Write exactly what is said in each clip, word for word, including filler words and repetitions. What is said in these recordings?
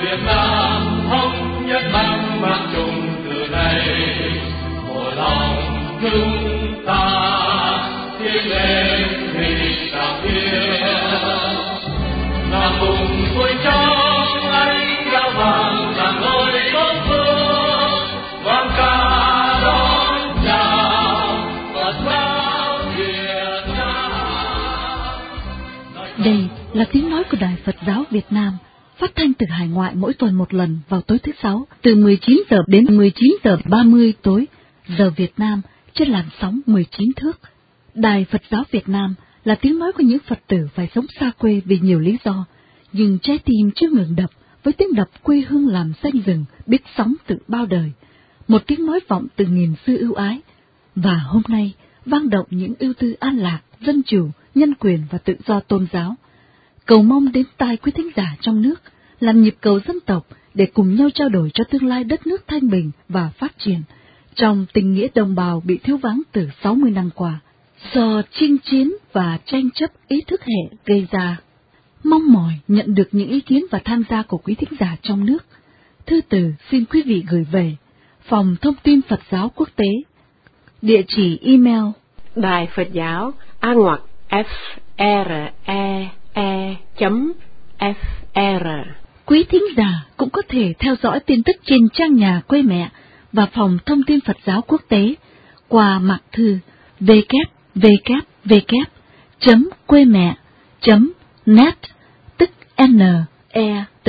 Việt Nam thống nhất mang mang chung từ này, một lòng chúng ta tiến lên vì sao thiên, là cùng vui trong ánh cao vàng là ngôi đốt phương, vang ca đón chào Phật giáo Việt Nam. Đây là tiếng nói của Đài Phật giáo Việt Nam, phát thanh từ hải ngoại mỗi tuần một lần vào tối thứ Sáu, từ mười chín giờ đến mười chín giờ ba mươi tối, giờ Việt Nam, trên làn sóng mười chín thước. Đài Phật giáo Việt Nam là tiếng nói của những Phật tử phải sống xa quê vì nhiều lý do, nhưng trái tim chưa ngừng đập với tiếng đập quê hương làm xanh rừng, biết sóng từ bao đời. Một tiếng nói vọng từ nghìn xưa ưu ái, và hôm nay vang động những ưu tư an lạc, dân chủ, nhân quyền và tự do tôn giáo. Cầu mong đến tai quý thính giả trong nước, làm nhịp cầu dân tộc để cùng nhau trao đổi cho tương lai đất nước thanh bình và phát triển, trong tình nghĩa đồng bào bị thiếu vắng từ sáu mươi năm qua, do chinh chiến và tranh chấp ý thức hệ gây ra. Mong mỏi nhận được những ý kiến và tham gia của quý thính giả trong nước. Thư từ xin quý vị gửi về Phòng Thông tin Phật giáo Quốc tế, địa chỉ email Đài Phật giáo a ngoặc f r e e chấm f r. Quý thính giả cũng có thể theo dõi tin tức trên trang nhà quê mẹ và Phòng Thông tin Phật giáo Quốc tế qua mạng thư w w w chấm quê mẹ chấm net, tức N E T.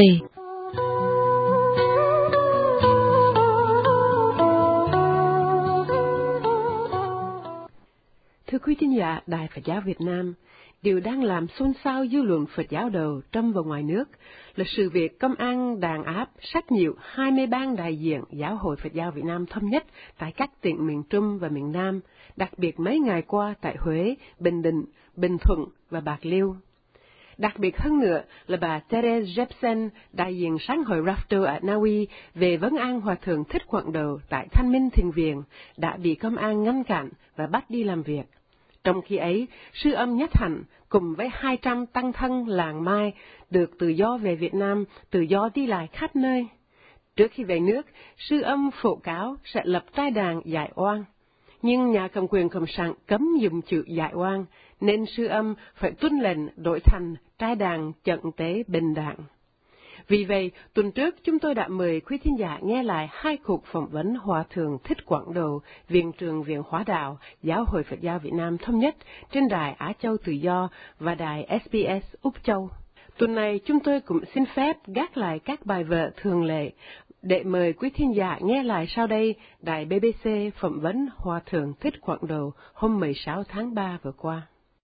Thưa quý thính giả Đài Phật giáo Việt Nam, điều đang làm xôn xao dư luận Phật giáo đầu trong và ngoài nước là sự việc công an đàn áp sát nhiều hai mươi ban đại diện Giáo hội Phật giáo Việt Nam thống nhất tại các tỉnh miền Trung và miền Nam, đặc biệt mấy ngày qua tại Huế, Bình Định, Bình Thuận và Bạc Liêu. Đặc biệt hơn nữa là bà Therese Jepsen, đại diện sáng hội Rafto ở Na Uy về vấn an Hòa thượng Thích Quảng Độ tại Thanh Minh Thiền Viện, đã bị công an ngăn cản và bắt đi làm việc. Trong khi ấy, sư âm Nhất Hạnh cùng với hai trăm tăng thân làng Mai được tự do về Việt Nam, tự do đi lại khắp nơi. Trước khi về nước, sư âm phổ cáo sẽ lập trai đàn giải oan. Nhưng nhà cầm quyền Cộng sản cấm dùng chữ giải oan, nên sư âm phải tuân lệnh đổi thành trai đàn trận tế bình đẳng. Vì vậy, tuần trước chúng tôi đã mời quý thính giả nghe lại hai cuộc phỏng vấn Hòa thượng Thích Quảng Độ, Viện trưởng Viện Hóa đạo, Giáo hội Phật giáo Việt Nam thống nhất trên đài Á Châu Tự Do và đài ét bê ét Úc Châu. Tuần này chúng tôi cũng xin phép gác lại các bài vở thường lệ để mời quý thính giả nghe lại sau đây đài bê bê xê phỏng vấn Hòa thượng Thích Quảng Độ hôm mười sáu tháng ba vừa qua.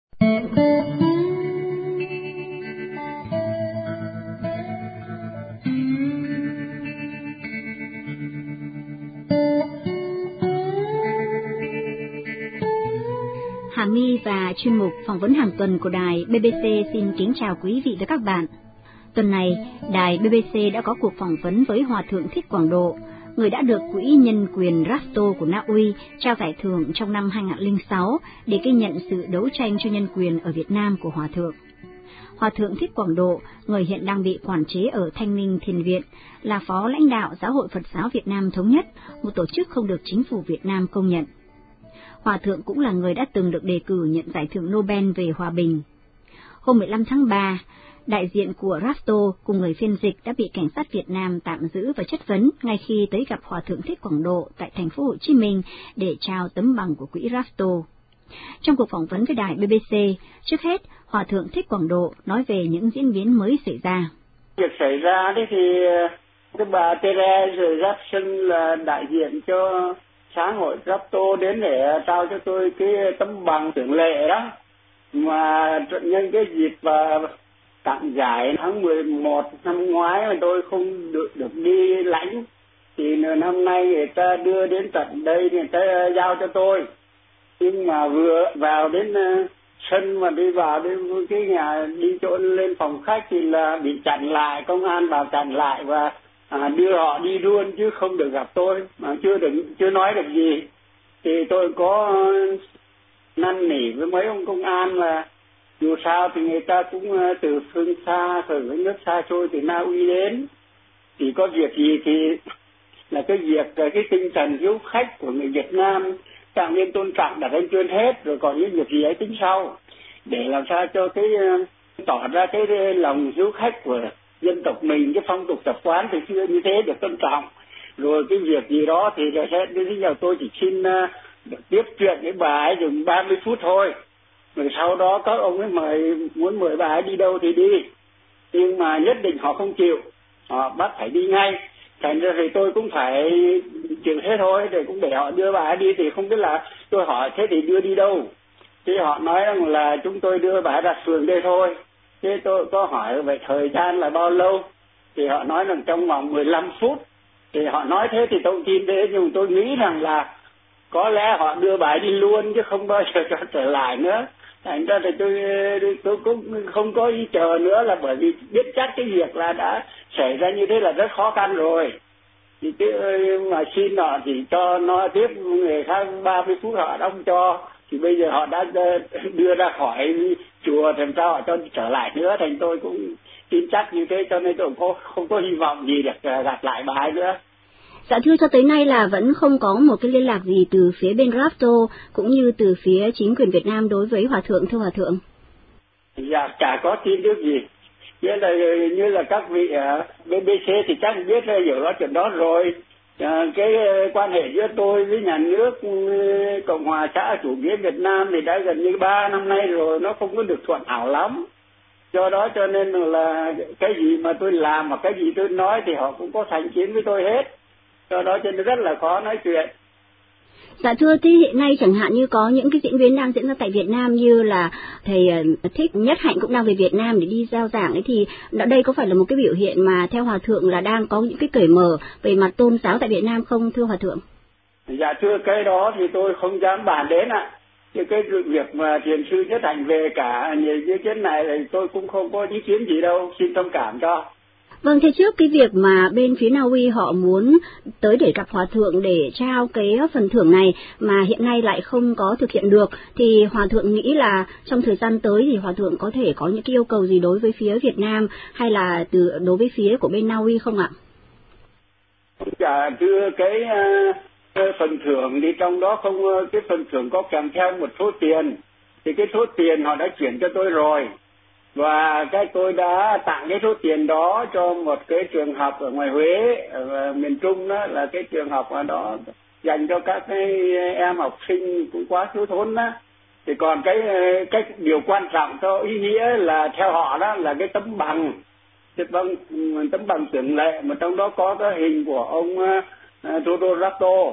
Hà My và chuyên mục phỏng vấn hàng tuần của đài bê bê xê xin kính chào quý vị và các bạn. Tuần này, đài bê bê xê đã có cuộc phỏng vấn với Hòa thượng Thích Quảng Độ, người đã được Quỹ Nhân quyền Rafto của Na Uy trao giải thưởng trong năm hai nghìn không trăm lẻ sáu để ghi nhận sự đấu tranh cho nhân quyền ở Việt Nam của Hòa thượng. Hòa thượng Thích Quảng Độ, người hiện đang bị quản chế ở Thanh Minh Thiền Viện, là phó lãnh đạo Giáo hội Phật giáo Việt Nam Thống nhất, một tổ chức không được chính phủ Việt Nam công nhận. Hòa thượng cũng là người đã từng được đề cử nhận giải thưởng Nobel về hòa bình. Hôm mười lăm tháng ba, đại diện của Rafto cùng người phiên dịch đã bị cảnh sát Việt Nam tạm giữ và chất vấn ngay khi tới gặp Hòa thượng Thích Quảng Độ tại thành phố Hồ Chí Minh để trao tấm bằng của quỹ Rafto. Trong cuộc phỏng vấn với đài bê bê xê, trước hết, Hòa thượng Thích Quảng Độ nói về những diễn biến mới xảy ra. Việc xảy ra đấy thì cái bà Therese Jepsen là đại diện cho xã hội Rafto đến để trao cho tôi cái tấm bằng tưởng lệ đó, mà nhân cái dịp và tặng giải tháng mười một năm ngoái mà tôi không được được đi lãnh, thì năm nay người ta đưa đến tận đây, người ta giao cho tôi. Nhưng mà vừa vào đến sân mà đi vào đến cái nhà đi chỗ lên phòng khách thì là bị chặn lại, công an bảo chặn lại và à, đưa họ đi luôn chứ không được gặp tôi, mà chưa được chưa nói được gì. Thì tôi có năn nỉ với mấy ông công an là dù sao thì người ta cũng từ phương xa, từ nước xa xôi từ Na Uy đến, thì có việc gì thì là cái việc cái tinh thần hiếu khách của người Việt Nam trạng viên tôn trọng đặt lên trên hết, rồi còn những việc gì ấy tính sau, để làm sao cho cái tỏ ra cái lòng hiếu khách của dân tộc mình, cái phong tục tập quán từ xưa như thế được tôn trọng. Rồi cái việc gì đó thì sẽ đến giờ tôi chỉ xin uh, tiếp chuyện với bà ấy dùng ba mươi phút thôi, rồi sau đó các ông ấy mời muốn mời bà ấy đi đâu thì đi, nhưng mà nhất định họ không chịu, họ bắt phải đi ngay. Thành ra thì tôi cũng phải chịu thế thôi, để cũng để họ đưa bà ấy đi. Thì không biết là tôi hỏi thế thì đưa đi đâu, thì họ nói rằng là chúng tôi đưa bà ấy đặt phường đây thôi. Thế tôi có hỏi về thời gian là bao lâu, thì họ nói rằng trong vòng mười lăm phút. Thì họ nói thế thì tôi tin thế, nhưng tôi nghĩ rằng là có lẽ họ đưa bà ấy đi luôn chứ không bao giờ cho trở lại nữa. Thành ra thì tôi, tôi cũng không có ý chờ nữa, là bởi vì biết chắc cái việc là đã xảy ra như thế là rất khó khăn rồi. Thì cái mà xin họ thì cho nó tiếp người khác ba mươi phút họ không cho, thì bây giờ họ đã đưa ra khỏi chùa, thành sao họ cho trở lại nữa. Thành tôi cũng tin chắc như thế, cho nên tôi cũng không có hy vọng gì được gặp lại bà ấy nữa. Dạ thưa, cho tới nay là vẫn không có một cái liên lạc gì từ phía bên Rafto cũng như từ phía chính quyền Việt Nam đối với Hòa Thượng, thưa Hòa Thượng? Dạ, chả có tin tức gì. Như là, như là các vị ở bê bê xê thì chắc biết hiểu rõ chuyện đó rồi. À, cái quan hệ giữa tôi với nhà nước Cộng hòa xã chủ nghĩa Việt Nam thì đã gần như ba năm nay rồi, nó không có được thuận hảo lắm. Do đó cho nên là cái gì mà tôi làm hoặc cái gì tôi nói thì họ cũng có thành kiến với tôi hết. Do đó cho nên rất là khó nói chuyện. Dạ thưa, thế hiện nay chẳng hạn như có những cái diễn biến đang diễn ra tại Việt Nam, như là thầy Thích Nhất Hạnh cũng đang về Việt Nam để đi giao giảng ấy, thì đây có phải là một cái biểu hiện mà theo Hòa Thượng là đang có những cái cởi mở về mặt tôn giáo tại Việt Nam không, thưa Hòa Thượng? Dạ thưa, cái đó thì tôi không dám bàn đến ạ. À. Cái, cái việc mà thiền sư Nhất Hạnh về cả nhiều ý kiến này thì tôi cũng không có ý kiến gì đâu, xin thông cảm cho. Vâng, thế trước cái việc mà bên phía Na Uy họ muốn tới để gặp Hòa Thượng để trao cái phần thưởng này mà hiện nay lại không có thực hiện được, thì Hòa Thượng nghĩ là trong thời gian tới thì Hòa Thượng có thể có những cái yêu cầu gì đối với phía Việt Nam hay là từ đối với phía của bên Na Uy không ạ? Dạ thưa, cái uh, phần thưởng thì trong đó không, cái phần thưởng có kèm theo một số tiền, thì cái số tiền họ đã chuyển cho tôi rồi. Và cái tôi đã tặng cái số tiền đó cho một cái trường học ở ngoài Huế, ở miền Trung, đó là cái trường học ở đó dành cho các cái em học sinh cũng quá thiếu thốn đó. Thì còn cái cái điều quan trọng cho ý nghĩa là theo họ đó là cái tấm bằng, cái tấm, tấm bằng tưởng lệ mà trong đó có cái hình của ông uh, Toto Rato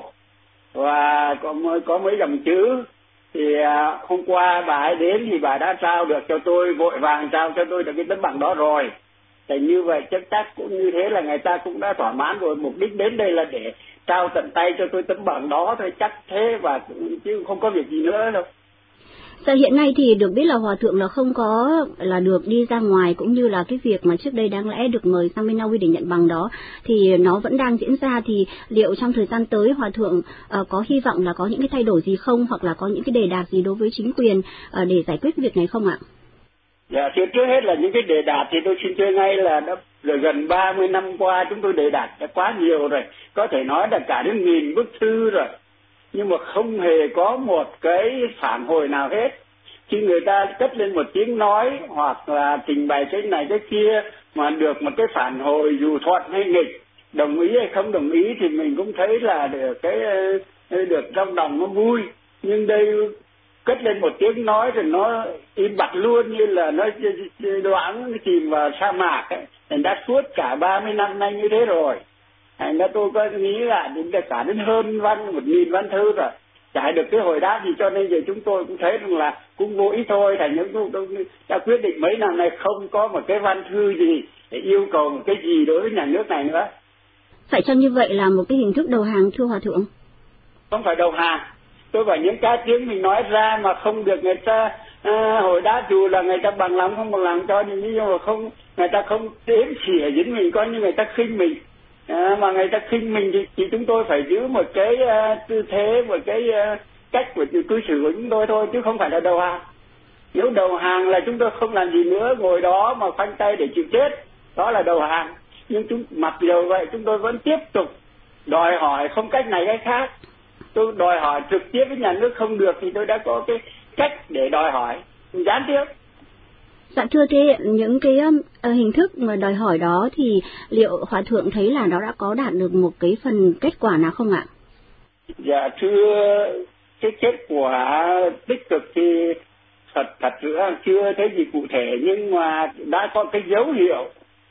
và có có mấy dòng chữ. Thì à, hôm qua bà ấy đến thì bà đã trao được cho tôi, vội vàng trao cho tôi được cái tấm bằng đó rồi. Thì như vậy chắc chắc cũng như thế là người ta cũng đã thỏa mãn rồi, mục đích đến đây là để trao tận tay cho tôi tấm bằng đó thôi, chắc thế, và chứ không có việc gì nữa đâu. Dạ, hiện nay thì được biết là Hòa Thượng là không có là được đi ra ngoài, cũng như là cái việc mà trước đây đáng lẽ được mời sang bên Na Uy để nhận bằng đó thì nó vẫn đang diễn ra. Thì liệu trong thời gian tới Hòa Thượng uh, có hy vọng là có những cái thay đổi gì không, hoặc là có những cái đề đạt gì đối với chính quyền uh, để giải quyết cái việc này không ạ? Dạ, thì trước hết là những cái đề đạt thì tôi xin chơi ngay là đã rồi gần ba mươi năm qua chúng tôi đề đạt đã quá nhiều rồi, có thể nói là cả đến nghìn bức thư rồi, nhưng mà không hề có một cái phản hồi nào hết. Khi người ta cất lên một tiếng nói hoặc là trình bày cái này cái kia mà được một cái phản hồi dù thuận hay nghịch, đồng ý hay không đồng ý, thì mình cũng thấy là được cái được trong lòng nó vui. Nhưng đây cất lên một tiếng nói rồi nó im bặt luôn, như là nó đoán nó chìm vào sa mạc ấy. Thành đã suốt cả ba mươi năm nay như thế rồi. Thành ra tôi có nghĩ là đến cả đến hơn văn một nghìn văn thư rồi, chả được cái hồi đáp gì, cho nên giờ chúng tôi cũng thấy rằng là cũng vô ích thôi. Thành những tôi, tôi đã quyết định mấy năm nay không có một cái văn thư gì để yêu cầu một cái gì đối với nhà nước này nữa. Phải chăng như vậy là một cái hình thức đầu hàng, thưa Hòa Thượng? Không phải đầu hàng. Tôi bảo những cái tiếng mình nói ra mà không được người ta à, hồi đáp, dù là người ta bằng lòng không bằng lòng cho, nhưng mà không, người ta không đếm xỉa dính mình, coi như người ta khinh mình. À, mà người ta khinh mình thì, thì chúng tôi phải giữ một cái uh, tư thế, một cái uh, cách của cư xử của chúng tôi thôi, chứ không phải là đầu hàng. Nếu đầu hàng là chúng tôi không làm gì nữa, ngồi đó mà khoanh tay để chịu chết, đó là đầu hàng. Nhưng chúng mặc dù vậy chúng tôi vẫn tiếp tục đòi hỏi không cách này cách khác. Tôi đòi hỏi trực tiếp với nhà nước không được thì tôi đã có cái cách để đòi hỏi gián tiếp. Dạ thưa, thế những cái uh, hình thức mà đòi hỏi đó thì liệu Hòa thượng thấy là nó đã có đạt được một cái phần kết quả nào không ạ? Dạ thưa, cái kết quả tích cực thì thật thật nữa chưa thấy gì cụ thể, nhưng mà đã có cái dấu hiệu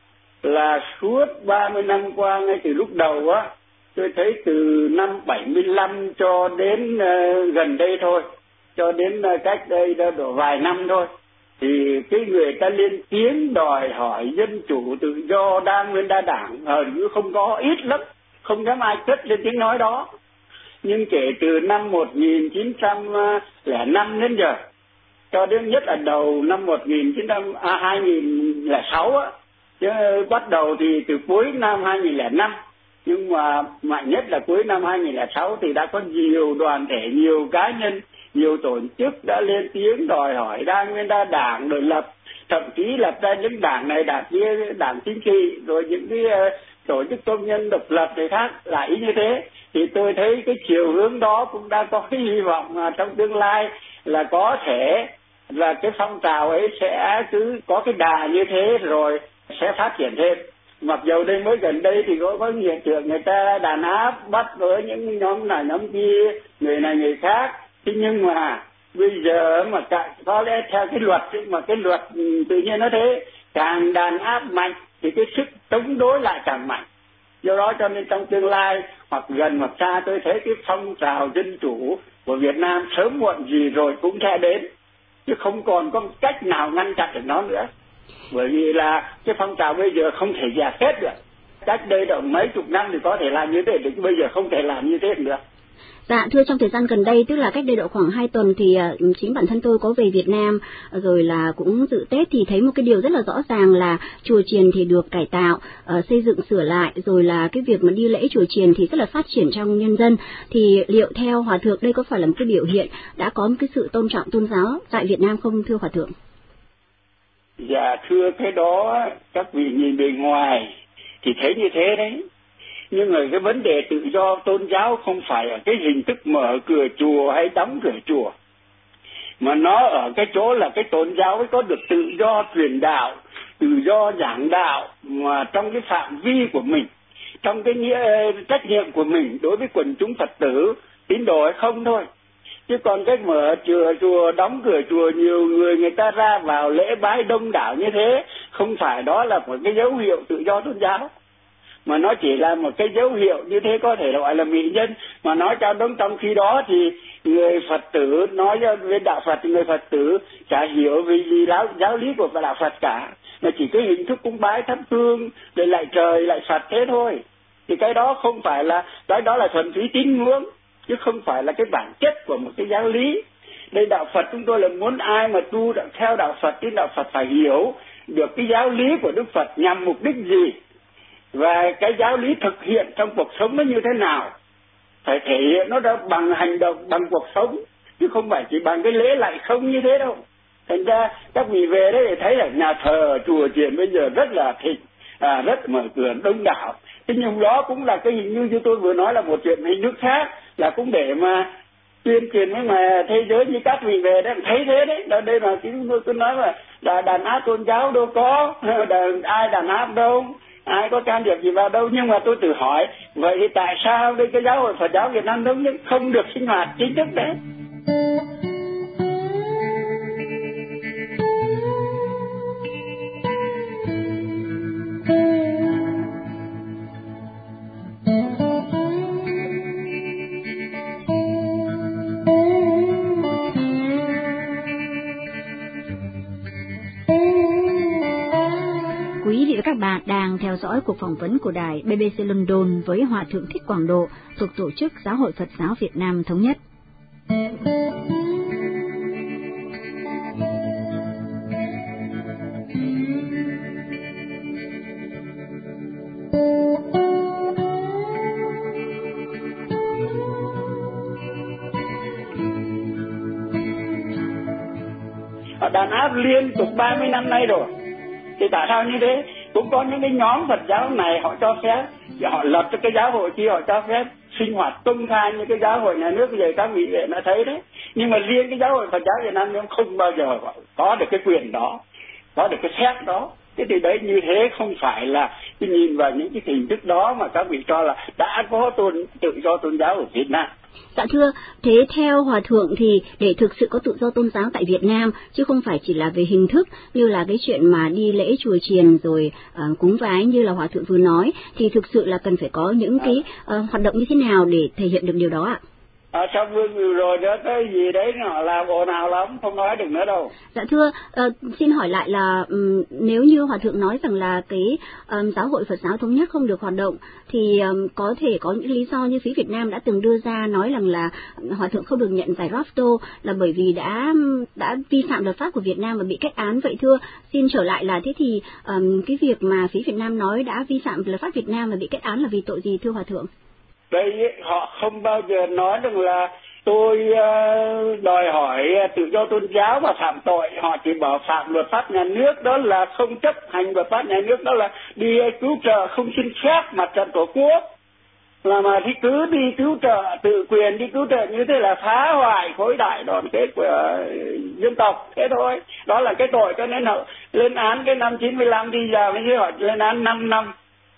là suốt ba mươi năm qua, ngay từ lúc đầu á, tôi thấy từ năm bảy mươi lăm cho đến uh, gần đây thôi, cho đến uh, cách đây đã độ vài năm thôi, thì cái người ta lên tiếng đòi hỏi dân chủ tự do đa nguyên đa đảng hầu như không có, ít lắm, không dám ai cất lên tiếng nói đó. Nhưng kể từ năm một nghìn chín trăm lẻ năm đến giờ, cho đến nhất là đầu năm một nghìn chín trăm à, hai nghìn lẻ sáu á, chứ bắt đầu thì từ cuối năm hai nghìn lẻ năm, nhưng mà mạnh nhất là cuối năm hai nghìn lẻ sáu thì đã có nhiều đoàn thể, nhiều cá nhân, nhiều tổ chức đã lên tiếng đòi hỏi đa nguyên đa đảng, rồi lập thậm chí lập ra những đảng này đảng kia, đảng chính trị, rồi những cái uh, tổ chức công nhân độc lập thì khác lại như thế. Thì tôi thấy cái chiều hướng đó cũng đã có cái hy vọng mà trong tương lai là có thể là cái phong trào ấy sẽ cứ có cái đà như thế rồi sẽ phát triển thêm. Mặc dù đây mới gần đây thì có có hiện tượng người ta đàn áp bắt với những nhóm này nhóm kia, người này người khác, thế nhưng mà bây giờ mà cả, có lẽ theo cái luật mà cái luật tự nhiên nó thế, càng đàn áp mạnh thì cái sức chống đối lại càng mạnh. Do đó cho nên trong tương lai hoặc gần hoặc xa, tôi thấy cái phong trào dân chủ của Việt Nam sớm muộn gì rồi cũng sẽ đến, chứ không còn có cách nào ngăn chặn được nó nữa. Bởi vì là cái phong trào bây giờ không thể dẹp hết được. Cách đây độ mấy chục năm thì có thể làm như thế, bây giờ không thể làm như thế nữa. Dạ thưa, trong thời gian gần đây, tức là cách đây độ khoảng hai tuần thì uh, chính bản thân tôi có về Việt Nam, rồi là cũng dự Tết, thì thấy một cái điều rất là rõ ràng là chùa chiền thì được cải tạo, uh, xây dựng sửa lại, rồi là cái việc mà đi lễ chùa chiền thì rất là phát triển trong nhân dân. Thì liệu theo Hòa thượng đây có phải là một cái biểu hiện đã có một cái sự tôn trọng tôn giáo tại Việt Nam không thưa Hòa thượng? Dạ thưa, cái đó các vị nhìn bề ngoài thì thấy như thế đấy. Nhưng mà cái vấn đề tự do tôn giáo không phải ở cái hình thức mở cửa chùa hay đóng cửa chùa, mà nó ở cái chỗ là cái tôn giáo ấy có được tự do truyền đạo, tự do giảng đạo mà trong cái phạm vi của mình, trong cái nghĩa trách nhiệm của mình đối với quần chúng Phật tử tín đồ hay không thôi. Chứ còn cái mở chùa chùa đóng cửa chùa, nhiều người người ta ra vào lễ bái đông đảo như thế, không phải đó là một cái dấu hiệu tự do tôn giáo, mà nó chỉ là một cái dấu hiệu như thế, có thể gọi là mỹ nhân. Mà nói cho đúng, trong khi đó thì người Phật tử nói với đạo Phật thì người Phật tử chả hiểu vì gì giáo, giáo lý của đạo Phật cả, mà chỉ cái hình thức cúng bái thắp hương rồi lại trời lại Phật thế thôi. Thì cái đó không phải là, cái đó là thuần túy tín ngưỡng, chứ không phải là cái bản chất của một cái giáo lý. Đây đạo Phật chúng tôi là muốn ai mà tu theo đạo Phật thì đạo Phật phải hiểu được cái giáo lý của Đức Phật nhằm mục đích gì, và cái giáo lý thực hiện trong cuộc sống nó như thế nào, phải thể hiện nó ra bằng hành động, bằng cuộc sống, chứ không phải chỉ bằng cái lễ lại không như thế đâu. Thành ra các vị về đấy để thấy là nhà thờ chùa chiền bây giờ rất là thịnh, à, rất mở cửa đông đảo. Thế nhưng đó cũng là cái hình như như tôi vừa nói là một chuyện hình thức khác, là cũng để mà tuyên truyền với mà thế giới như các vị về đấy thấy thế đấy. Đó, đây là chúng tôi cứ nói là, là đàn áp tôn giáo đâu có, đàn, ai đàn áp đâu, ai có can thiệp gì vào đâu. Nhưng mà tôi tự hỏi, vậy thì tại sao đây cái giáo hội Phật giáo Việt Nam thống nhất không được sinh hoạt chính thức đấy? Quý vị và các bạn đang theo dõi cuộc phỏng vấn của đài bê bê xê London với Hòa thượng Thích Quảng Độ thuộc Tổ chức Giáo hội Phật giáo Việt Nam Thống nhất. Họ đàn áp liên tục ba mươi năm nay rồi, thì tại sao như thế? cũng có những cái nhóm Phật giáo này họ cho phép, họ lập cho cái giáo hội kia họ cho phép sinh hoạt công khai như cái giáo hội nhà nước bây giờ các vị đã thấy đấy. Nhưng mà riêng cái giáo hội Phật giáo Việt Nam nó không bao giờ có được cái quyền đó, có được cái phép đó. Thế thì đấy, như thế không phải là cái nhìn vào những cái hình thức đó mà các vị cho là đã có tôn tự do tôn giáo ở Việt Nam. Dạ thưa, thế theo Hòa Thượng thì để thực sự có tự do tôn giáo tại Việt Nam, chứ không phải chỉ là về hình thức như là cái chuyện mà đi lễ chùa chiền rồi uh, cúng vái như là Hòa Thượng vừa nói, thì thực sự là cần phải có những cái uh, hoạt động như thế nào để thể hiện được điều đó ạ? À, sao vương vừa rồi đó cái gì đấy nó làm ồn ào lắm, không nói được nữa đâu. Dạ thưa, uh, xin hỏi lại là um, nếu như Hòa Thượng nói rằng là cái um, giáo hội Phật giáo thống nhất không được hoạt động, thì um, có thể có những lý do như phía Việt Nam đã từng đưa ra nói rằng là Hòa Thượng không được nhận giải Rafto là bởi vì đã đã vi phạm luật pháp của Việt Nam và bị kết án. Vậy thưa, xin trở lại là thế thì um, cái việc mà phía Việt Nam nói đã vi phạm luật pháp Việt Nam và bị kết án là vì tội gì thưa Hòa Thượng? Đây họ không bao giờ nói rằng là tôi uh, đòi hỏi tự do tôn giáo và phạm tội. Họ chỉ bảo phạm luật pháp nhà nước, đó là không chấp hành luật pháp nhà nước, đó là đi cứu trợ không xin phép mặt trận tổ quốc, là mà thì cứ đi cứu trợ tự quyền, đi cứu trợ như thế là phá hoại khối đại đoàn kết của uh, dân tộc, thế thôi. Đó là cái tội, cho nên họ lên án cái năm chín mươi lăm đi vào như thế, họ lên án năm năm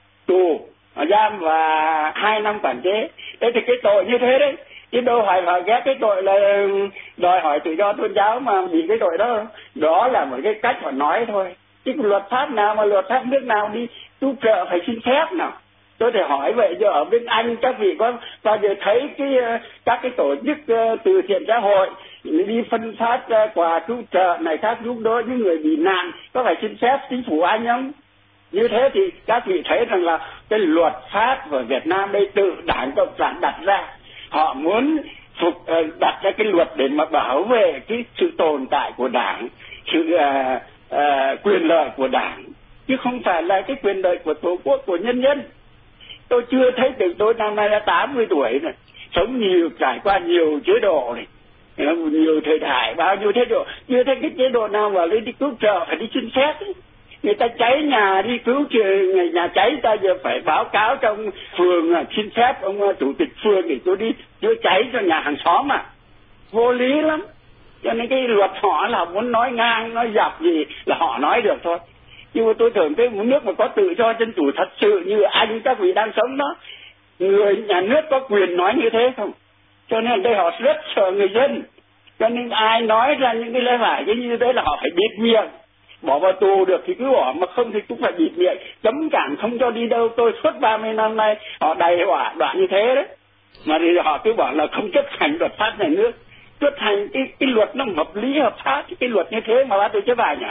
tù giam và hai năm quản chế. Thế thì cái tội như thế đấy, chứ đâu phải họ ghét cái tội là đòi hỏi tự do tôn giáo mà bị cái tội đó. Đó là một cái cách họ nói thôi, chứ luật pháp nào mà luật pháp nước nào đi cứu trợ phải xin phép nào. Tôi thể hỏi vậy, giờ ở bên Anh các vị có bao giờ thấy cái các cái tổ chức từ thiện xã hội đi phân phát quà cứu trợ này khác giúp đỡ những người bị nạn, có phải xin phép chính phủ Anh không? Như thế thì các vị thấy rằng là cái luật pháp của Việt Nam đây tự Đảng Cộng sản đặt ra. Họ muốn phục uh, đặt ra cái luật để mà bảo vệ cái sự tồn tại của Đảng, sự uh, uh, quyền lợi của Đảng, chứ không phải là cái quyền lợi của Tổ quốc, của nhân dân. Tôi chưa thấy từ tôi năm nay đã tám mươi tuổi rồi, sống nhiều, trải qua nhiều chế độ này, nhiều thời đại, bao nhiêu chế độ, chưa thấy cái chế độ nào mà lên đi cứu trợ phải đi xin phép ấy. Người ta cháy nhà đi cứu người nhà cháy, ta giờ phải báo cáo trong phường xin phép ông chủ tịch phường để tôi đi chữa cháy cho nhà hàng xóm mà. Vô lý lắm. Cho nên cái luật họ là muốn nói ngang, nói dọc gì là họ nói được thôi. Nhưng mà tôi tưởng cái nước mà có tự do dân chủ thật sự như Anh các vị đang sống đó, người nhà nước có quyền nói như thế không? Cho nên đây họ rất sợ người dân. Cho nên ai nói ra những cái lẽ phải cái như thế là họ phải bịt miệng. Bỏ vào tù được thì cứ bỏ, mà không thì cũng phải bịt miệng, cấm cản không cho đi đâu. Tôi suốt ba mươi năm nay họ đầy hỏa đoạn như thế đấy, mà thì họ cứ bảo là không chấp hành luật pháp nhà nước, chấp hành cái cái luật nó hợp lý hợp pháp, cái luật như thế mà bắt tôi chấp hành nhỉ?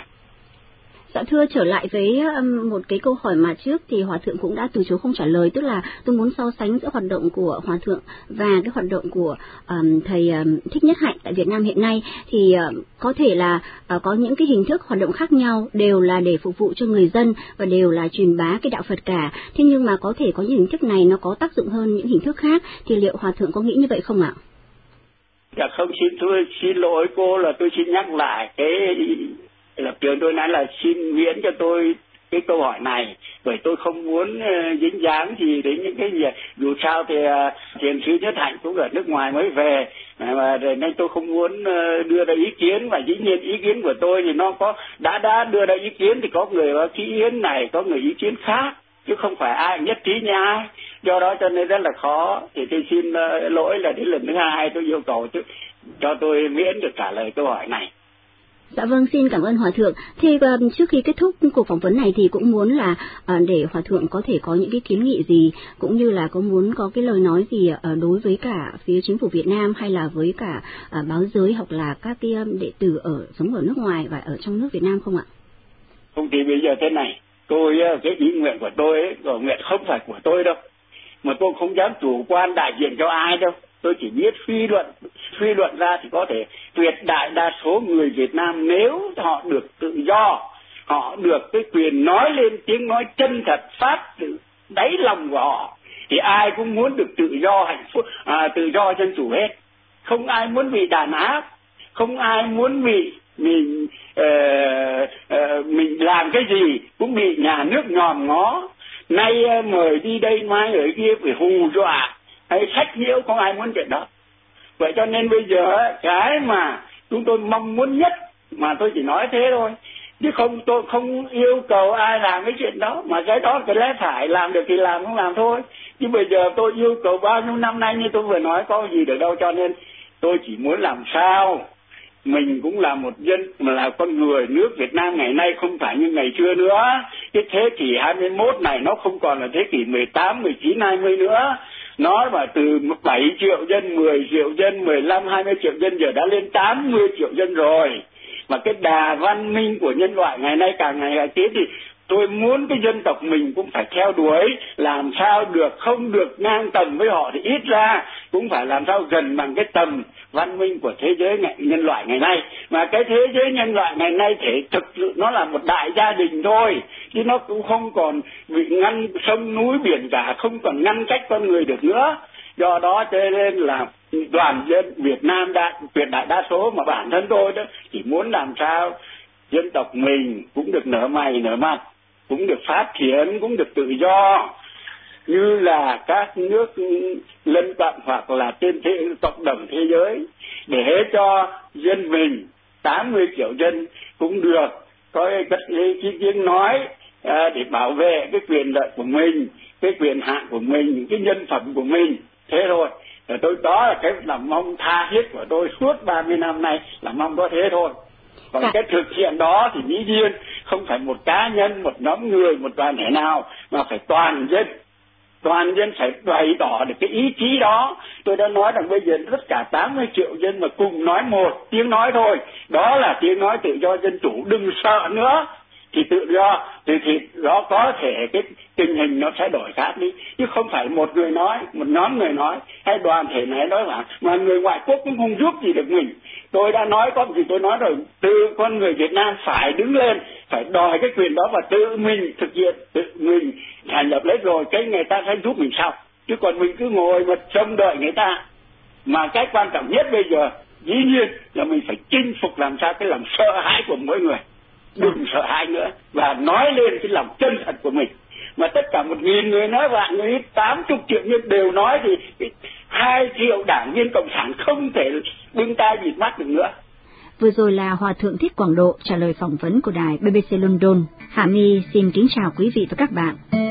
Dạ thưa, trở lại với um, một cái câu hỏi mà trước thì Hòa Thượng cũng đã từ chối không trả lời, tức là tôi muốn so sánh giữa hoạt động của Hòa Thượng và cái hoạt động của um, thầy um, Thích Nhất Hạnh tại Việt Nam hiện nay, thì uh, có thể là uh, có những cái hình thức hoạt động khác nhau, đều là để phục vụ cho người dân và đều là truyền bá cái đạo Phật cả. Thế nhưng mà có thể có những hình thức này nó có tác dụng hơn những hình thức khác, thì liệu Hòa Thượng có nghĩ như vậy không ạ? Dạ không, xin tôi xin lỗi cô, là tôi xin nhắc lại cái lập trường tôi nói là xin miễn cho tôi cái câu hỏi này, bởi tôi không muốn uh, dính dáng gì đến những cái gì. Dù sao thì uh, thiền sư Nhất Hạnh cũng ở nước ngoài mới về, mà nên tôi không muốn uh, đưa ra ý kiến, và dĩ nhiên ý kiến của tôi thì nó có đã đã đưa ra ý kiến thì có người có ý kiến này, có người ý kiến khác, chứ không phải ai nhất trí như ai. Do đó cho nên rất là khó. Thì tôi xin uh, lỗi là đến lần thứ hai tôi yêu cầu chứ, cho tôi miễn được trả lời câu hỏi này. Dạ vâng, xin cảm ơn Hòa Thượng. Thì uh, trước khi kết thúc cuộc phỏng vấn này thì cũng muốn là uh, để Hòa Thượng có thể có những cái kiến nghị gì, cũng như là có muốn có cái lời nói gì uh, đối với cả phía chính phủ Việt Nam hay là với cả uh, báo giới hoặc là các cái um, đệ tử ở sống ở nước ngoài và ở trong nước Việt Nam không ạ? Không, thì bây giờ thế này, tôi cái ý nguyện của tôi ấy, của nguyện không phải của tôi đâu, mà tôi không dám chủ quan đại diện cho ai đâu. Tôi chỉ biết suy luận, suy luận ra thì có thể tuyệt đại đa số người Việt Nam nếu họ được tự do, họ được cái quyền nói lên tiếng nói chân thật phát từ đáy lòng của họ, thì ai cũng muốn được tự do hạnh phúc, à, tự do dân chủ hết. Không ai muốn bị đàn áp, không ai muốn bị mình uh, uh, mình làm cái gì cũng bị nhà nước nhòm ngó. Nay uh, mời đi đây, mai ở kia phải hù dọa hay sách nhiễu, không ai muốn chuyện đó. Vậy cho nên bây giờ cái mà chúng tôi mong muốn nhất, mà tôi chỉ nói thế thôi, chứ không, tôi không yêu cầu ai làm cái chuyện đó, mà cái đó cái lẽ phải, làm được thì làm, không làm thôi. Chứ bây giờ tôi yêu cầu bao nhiêu năm nay như tôi vừa nói có gì được đâu. Cho nên tôi chỉ muốn làm sao mình cũng là một dân, mà là con người. Nước Việt Nam ngày nay không phải như ngày xưa nữa. Cái thế kỷ hai mươi mốt này nó không còn là thế kỷ mười tám, mười chín, hai mươi nữa. Nó mà từ bảy triệu dân, mười triệu dân, mười lăm, hai mươi triệu dân, giờ đã lên tám mươi triệu dân rồi. Mà cái đà văn minh của nhân loại ngày nay càng ngày càng tiến, thì tôi muốn cái dân tộc mình cũng phải theo đuổi, làm sao được, không được ngang tầm với họ thì ít ra cũng phải làm sao gần bằng cái tầm văn minh của thế giới ngày, nhân loại ngày nay. Mà cái thế giới nhân loại ngày nay thể thực sự nó là một đại gia đình thôi, chứ nó cũng không còn bị ngăn sông núi biển cả, không còn ngăn cách con người được nữa. Do đó cho nên là toàn dân Việt Nam đã tuyệt đại đa số, mà bản thân tôi đó chỉ muốn làm sao dân tộc mình cũng được nở mày nở mặt, cũng được phát triển, cũng được tự do như là các nước lân cận hoặc là trên thế, cộng đồng thế giới, để cho dân mình tám mươi triệu dân cũng được có cái ý kiến nói à, để bảo vệ cái quyền lợi của mình, cái quyền hạn của mình, cái nhân phẩm của mình. Thế thôi. Rồi tôi đó là cái làm mong tha thiết của tôi suốt ba mươi năm nay, là mong có thế thôi. Còn dạ. cái thực hiện đó thì dĩ nhiên không phải một cá nhân, một nhóm người, một đoàn thể nào, mà phải toàn dân. Toàn dân phải bày tỏ được cái ý chí đó. Tôi đã nói rằng bây giờ tất cả tám mươi triệu dân mà cùng nói một tiếng nói thôi, đó là tiếng nói tự do dân chủ, đừng sợ nữa. Thì tự do, thì, thì đó có thể cái tình hình nó sẽ đổi khác đi. Chứ không phải một người nói, một nhóm người nói, hay đoàn thể này nói mà, mà người ngoại quốc cũng không giúp gì được mình. Tôi đã nói có gì tôi nói rồi, từ con người Việt Nam phải đứng lên, phải đòi cái quyền đó và tự mình thực hiện, tự mình thành lập lấy rồi cái người ta sẽ giúp mình sau. Chứ còn mình cứ ngồi mà trông đợi người ta. Mà cái quan trọng nhất bây giờ, dĩ nhiên là mình phải chinh phục làm sao cái lòng sợ hãi của mỗi người. Đừng sợ hãi nữa, và nói lên cái lòng chân thật của mình. Mà tất cả một nghìn người nói, vạn người, tám chục triệu nhân đều nói, thì hai triệu đảng viên cộng sản không thể bưng tay bịt mắt được nữa. Vừa rồi là Hòa thượng Thích Quảng Độ trả lời phỏng vấn của đài bê bê xê London. Hạ My xin kính chào quý vị và các bạn.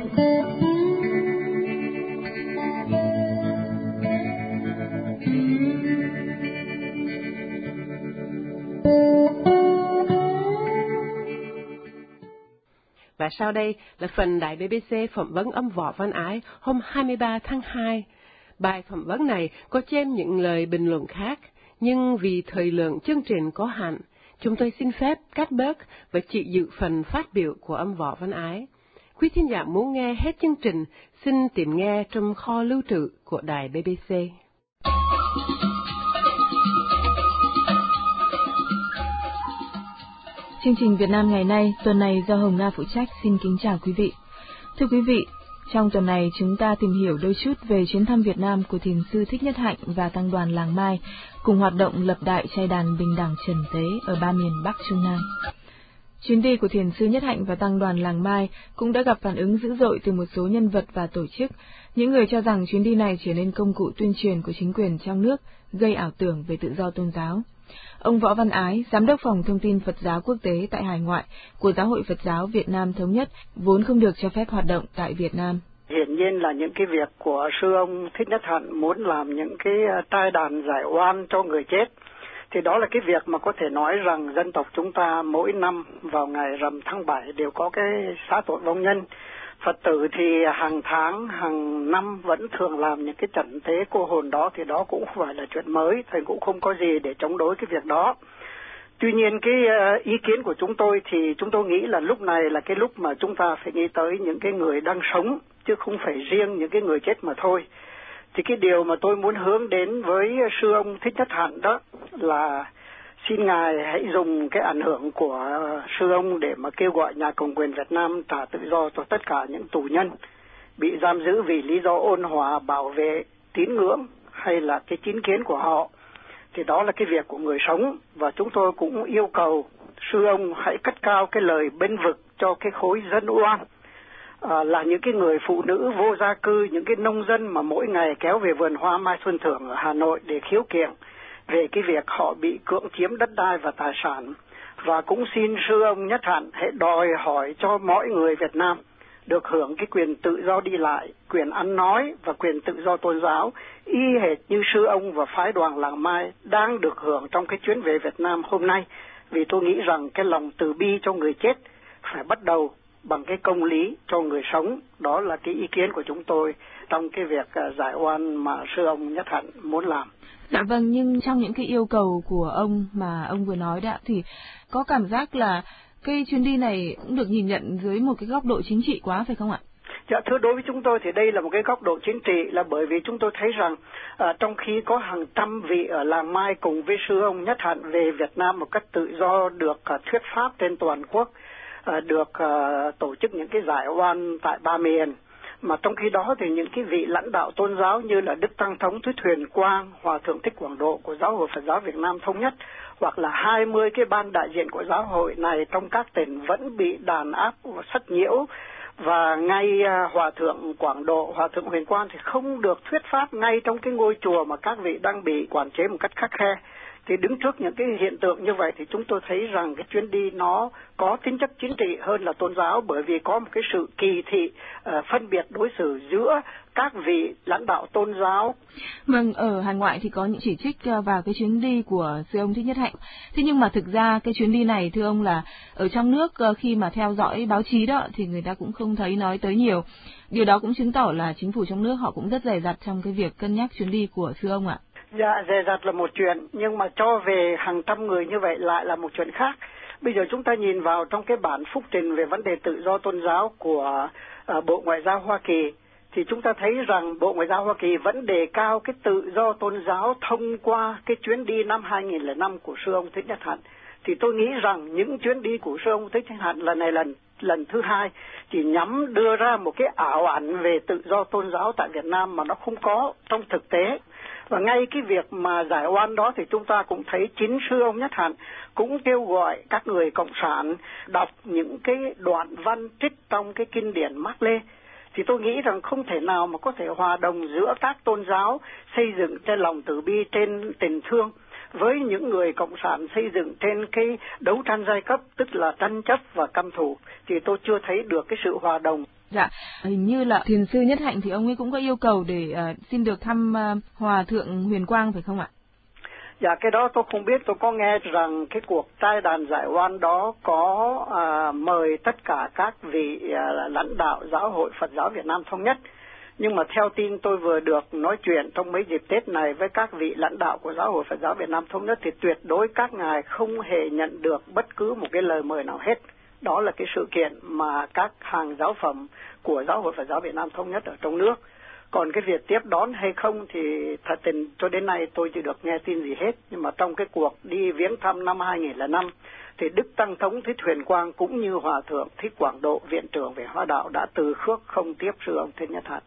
Và sau đây là phần đài bê bê xê phỏng vấn ông Võ Văn Ái hôm hai mươi ba tháng hai. Bài phỏng vấn này có chêm những lời bình luận khác, nhưng vì thời lượng chương trình có hạn, chúng tôi xin phép cắt bớt và chỉ giữ phần phát biểu của ông Võ Văn Ái. Quý thính giả muốn nghe hết chương trình, xin tìm nghe trong kho lưu trữ của đài bê bê xê. Chương trình Việt Nam ngày nay, tuần này do Hồng Nga phụ trách, xin kính chào quý vị. Thưa quý vị, trong tuần này chúng ta tìm hiểu đôi chút về chuyến thăm Việt Nam của Thiền sư Thích Nhất Hạnh và Tăng đoàn Làng Mai, cùng hoạt động lập đại trai đàn bình đẳng trần tế ở ba miền Bắc Trung Nam. Chuyến đi của Thiền sư Nhất Hạnh và Tăng đoàn Làng Mai cũng đã gặp phản ứng dữ dội từ một số nhân vật và tổ chức, những người cho rằng chuyến đi này trở nên công cụ tuyên truyền của chính quyền trong nước, gây ảo tưởng về tự do tôn giáo. Ông Võ Văn Ái, Giám đốc Phòng Thông tin Phật giáo Quốc tế tại Hải ngoại của Giáo hội Phật giáo Việt Nam Thống nhất, vốn không được cho phép hoạt động tại Việt Nam. Hiển nhiên là những cái việc của sư ông Thích Nhất Hạnh muốn làm những cái trai đàn giải oan cho người chết, thì đó là cái việc mà có thể nói rằng dân tộc chúng ta mỗi năm vào ngày rằm tháng bảy đều có cái xá tội vong nhân. Phật tử thì hàng tháng, hàng năm vẫn thường làm những cái trận tế cô hồn đó, thì đó cũng không phải là chuyện mới, thầy cũng không có gì để chống đối cái việc đó. Tuy nhiên cái ý kiến của chúng tôi thì chúng tôi nghĩ là lúc này là cái lúc mà chúng ta phải nghĩ tới những cái người đang sống, chứ không phải riêng những cái người chết mà thôi. Thì cái điều mà tôi muốn hướng đến với sư ông Thích Nhất Hạnh đó là xin Ngài hãy dùng cái ảnh hưởng của sư ông để mà kêu gọi nhà cầm quyền Việt Nam trả tự do cho tất cả những tù nhân bị giam giữ vì lý do ôn hòa bảo vệ tín ngưỡng hay là cái chính kiến của họ. thì đó là cái việc của người sống, và chúng tôi cũng yêu cầu sư ông hãy cất cao cái lời bênh vực cho cái khối dân oan, à, là những cái người phụ nữ vô gia cư, những cái nông dân mà mỗi ngày kéo về vườn hoa Mai Xuân Thưởng ở Hà Nội để khiếu kiện về cái việc họ bị cưỡng chiếm đất đai và tài sản. Và cũng xin sư ông Nhất Hạnh hãy đòi hỏi cho mọi người Việt Nam được hưởng cái quyền tự do đi lại, quyền ăn nói và quyền tự do tôn giáo, y hệt như sư ông và phái đoàn Làng Mai đang được hưởng trong cái chuyến về Việt Nam hôm nay. Vì tôi nghĩ rằng cái lòng từ bi cho người chết phải bắt đầu bằng cái công lý cho người sống. Đó là cái ý kiến của chúng tôi trong cái việc giải oan mà sư ông Nhất Hạnh muốn làm. Dạ vâng, nhưng trong những cái yêu cầu của ông mà ông vừa nói đó thì có cảm giác là cái chuyến đi này cũng được nhìn nhận dưới một cái góc độ chính trị quá, phải không ạ? Dạ thưa, đối với chúng tôi thì đây là một cái góc độ chính trị, là bởi vì chúng tôi thấy rằng à, trong khi có hàng trăm vị ở Làng Mai cùng với sư ông Nhất Hạnh về Việt Nam một cách tự do, được à, thuyết pháp trên toàn quốc, à, được à, tổ chức những cái giải oan tại ba miền, mà trong khi đó thì những cái vị lãnh đạo tôn giáo như là Đức Tăng Thống Thích Huyền Quang, Hòa Thượng Thích Quảng Độ của Giáo hội Phật giáo Việt Nam Thống nhất, hoặc là hai mươi cái ban đại diện của giáo hội này trong các tỉnh vẫn bị đàn áp và sách nhiễu. Và ngay Hòa Thượng Quảng Độ, Hòa Thượng Huyền Quang thì không được thuyết pháp ngay trong cái ngôi chùa mà các vị đang bị quản chế một cách khắt khe. Thì đứng trước những cái hiện tượng như vậy thì chúng tôi thấy rằng cái chuyến đi nó có tính chất chính trị hơn là tôn giáo, bởi vì có một cái sự kỳ thị, uh, phân biệt đối xử giữa các vị lãnh đạo tôn giáo. Vâng, ở hải ngoại thì có những chỉ trích vào cái chuyến đi của sư ông Thích Nhất Hạnh. Thế nhưng mà thực ra cái chuyến đi này thưa ông là ở trong nước khi mà theo dõi báo chí đó thì người ta cũng không thấy nói tới nhiều. Điều đó cũng chứng tỏ là chính phủ trong nước họ cũng rất dè dặt trong cái việc cân nhắc chuyến đi của sư ông ạ. Dạ, dè dặt là một chuyện, nhưng mà cho về hàng trăm người như vậy lại là một chuyện khác. Bây giờ chúng ta nhìn vào trong cái bản phúc trình về vấn đề tự do tôn giáo của uh, Bộ Ngoại giao Hoa Kỳ, thì chúng ta thấy rằng Bộ Ngoại giao Hoa Kỳ vẫn đề cao cái tự do tôn giáo thông qua cái chuyến đi năm hai nghìn lẻ năm của sư ông Thích Nhất Hạnh. Thì tôi nghĩ rằng những chuyến đi của sư ông Thích Nhất Hạnh lần này lần lần thứ hai chỉ nhắm đưa ra một cái ảo ảnh về tự do tôn giáo tại Việt Nam mà nó không có trong thực tế. Và ngay cái việc mà giải oan đó thì chúng ta cũng thấy chính sư ông Nhất Hạnh cũng kêu gọi các người cộng sản đọc những cái đoạn văn trích trong cái kinh điển Mác Lê. Thì tôi nghĩ rằng không thể nào mà có thể hòa đồng giữa các tôn giáo xây dựng trên lòng từ bi, trên tình thương, với những người cộng sản xây dựng trên cái đấu tranh giai cấp, tức là tranh chấp và căm thù, thì tôi chưa thấy được cái sự hòa đồng. Dạ, hình như là thiền sư Nhất Hạnh thì ông ấy cũng có yêu cầu để uh, xin được thăm uh, Hòa Thượng Huyền Quang phải không ạ? Dạ, cái đó tôi không biết. Tôi có nghe rằng cái cuộc trai đàn giải oan đó có à, mời tất cả các vị à, lãnh đạo Giáo hội Phật giáo Việt Nam Thống nhất. Nhưng mà theo tin tôi vừa được nói chuyện trong mấy dịp Tết này với các vị lãnh đạo của Giáo hội Phật giáo Việt Nam Thống nhất thì tuyệt đối các ngài không hề nhận được bất cứ một cái lời mời nào hết. Đó là cái sự kiện mà các hàng giáo phẩm của Giáo hội Phật giáo Việt Nam Thống nhất ở trong nước. Còn cái việc tiếp đón hay không thì thật tình cho đến nay tôi chưa được nghe tin gì hết. Nhưng mà trong cái cuộc đi viếng thăm năm hai nghìn lẻ năm thì Đức Tăng Thống Thích Huyền Quang cũng như Hòa Thượng Thích Quảng Độ, Viện trưởng về Hóa đạo đã từ khước không tiếp sư ông Thích Nhất Hạnh.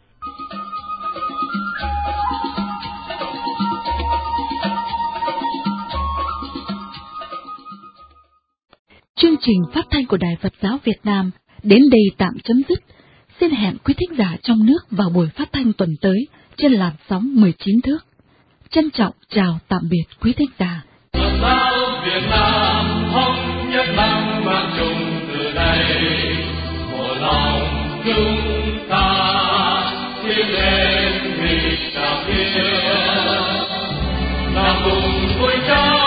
Chương trình phát thanh của Đài Phật giáo Việt Nam đến đây tạm chấm dứt. Xin hẹn quý thính giả trong nước vào buổi phát thanh tuần tới trên làn sóng mười chín thước. Trân trọng chào tạm biệt quý thính giả. Phật giáo Việt Nam thống nhất mang mang chung từ đây, một lòng chúng ta tiến lên vì sao kia, nào cùng vui chơi.